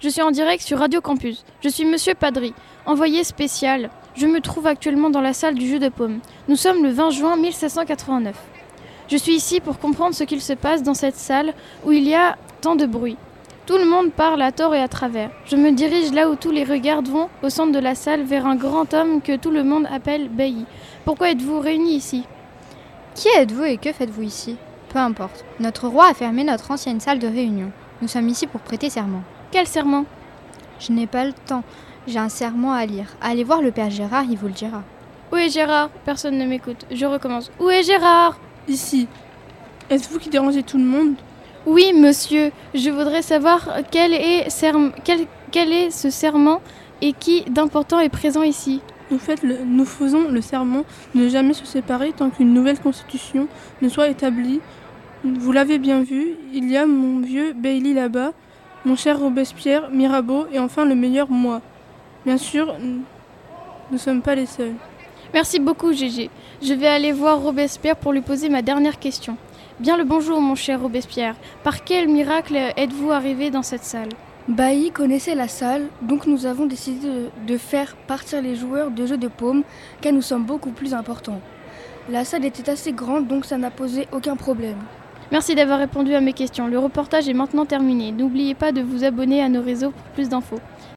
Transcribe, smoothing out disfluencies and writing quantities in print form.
Je suis en direct sur Radio Campus. Je suis Monsieur Padry, envoyé spécial. Je me trouve actuellement dans la salle du jeu de paume. Nous sommes le 20 juin 1789. Je suis ici pour comprendre ce qu'il se passe dans cette salle où il y a tant de bruit. Tout le monde parle à tort et à travers. Je me dirige là où tous les regards vont, au centre de la salle, vers un grand homme que tout le monde appelle Bailly. Pourquoi êtes-vous réunis ici ? Qui êtes-vous et que faites-vous ici ? Peu importe. Notre roi a fermé notre ancienne salle de réunion. Nous sommes ici pour prêter serment. Quel serment ? Je n'ai pas le temps. J'ai un serment à lire. Allez voir le père Gérard, il vous le dira. Où est Gérard ? Personne ne m'écoute. Je recommence. Où est Gérard ? Ici. Est-ce vous qui dérangez tout le monde ? Oui, monsieur. Je voudrais savoir quel est ce serment et qui d'important est présent ici. Nous faisons le serment de ne jamais se séparer tant qu'une nouvelle constitution ne soit établie. Vous l'avez bien vu, il y a mon vieux Bailly là-bas, mon cher Robespierre, Mirabeau et enfin le meilleur moi. Bien sûr, nous ne sommes pas les seuls. Merci beaucoup, Gégé. Je vais aller voir Robespierre pour lui poser ma dernière question. Bien le bonjour, mon cher Robespierre. Par quel miracle êtes-vous arrivé dans cette salle ? Bailly connaissait la salle, donc nous avons décidé de faire partir les joueurs de jeux de paume, car nous sommes beaucoup plus importants. La salle était assez grande, donc ça n'a posé aucun problème. Merci d'avoir répondu à mes questions. Le reportage est maintenant terminé. N'oubliez pas de vous abonner à nos réseaux pour plus d'infos.